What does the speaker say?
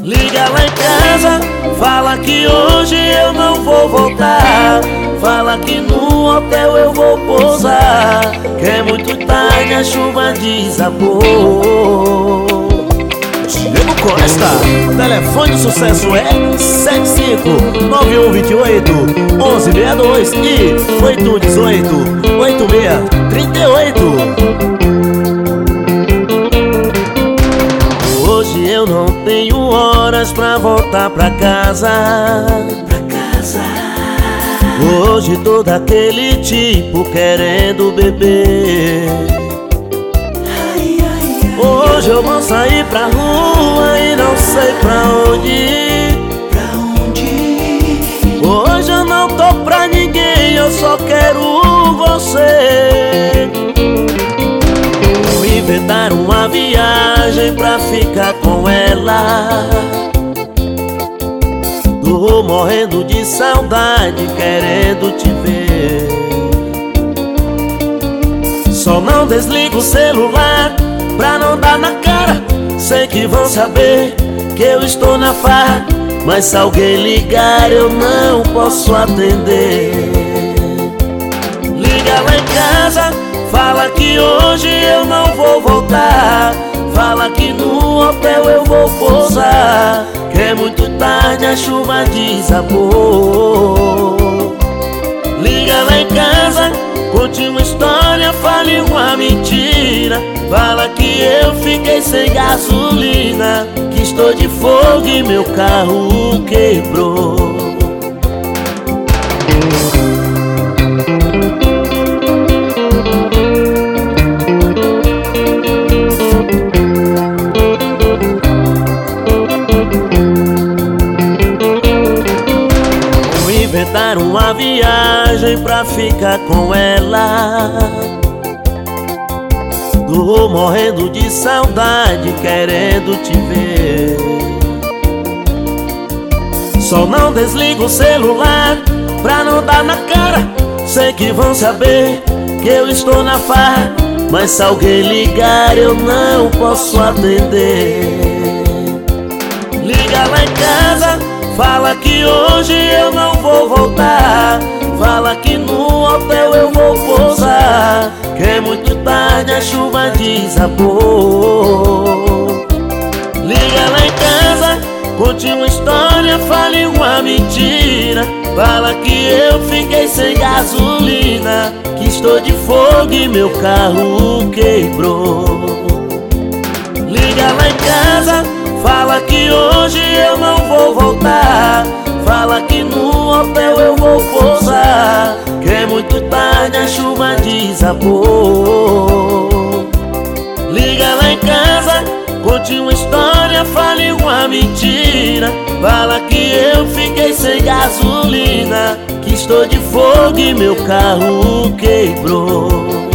Liga lá em casa, fala que hoje eu não vou voltar. Fala que no hotel eu vou pousar, que é muito tarde, a chuva desabou. Diego Costa, telefone do sucesso é 759128-1162 e 818-8638. Hoje eu não tenho horas pra voltar pra casa. Hoje tô daquele tipo querendo beber. Hoje eu vou sair pra rua e não sei pra onde ir. Hoje eu não tô pra ninguém, eu só quero você. Vou inventar uma viagem pra ficar com ela. Tô morrendo de saudade, querendo te ver. Só não desliga o celular pra não dar na cara. Sei que vão saber que eu estou na farra, mas se alguém ligar eu não posso atender. Liga lá em casa, fala que hoje eu não vou voltar. Fala que no hotel eu vou pousar, que é muito tarde, a chuva desabou. Liga lá em casa, conte uma história, fale uma mentira. Fala que eu fiquei sem gasolina, que estou de fogo e meu carro quebrou. Vou inventar uma viagem pra ficar com ela. Tô morrendo de saudade, querendo te ver. Só não desliga o celular pra não dar na cara. Sei que vão saber que eu estou na farra, mas se alguém ligar eu não posso atender. Liga lá em casa, fala que hoje eu não vou voltar. Fala que no hotel eu vou pousar, que é muito tarde, a chuva desabou. Liga lá em casa, conte uma história, fale uma mentira. Fala que eu fiquei sem gasolina, que estou de fogo e meu carro quebrou. Liga lá em casa, fala que hoje eu não vou voltar. Fala que no hotel eu vou pousar, que é muito tarde, a chuva desabou. Liga lá em casa, conte uma história, fale uma mentira. Fala que eu fiquei sem gasolina, que estou de fogo e meu carro quebrou.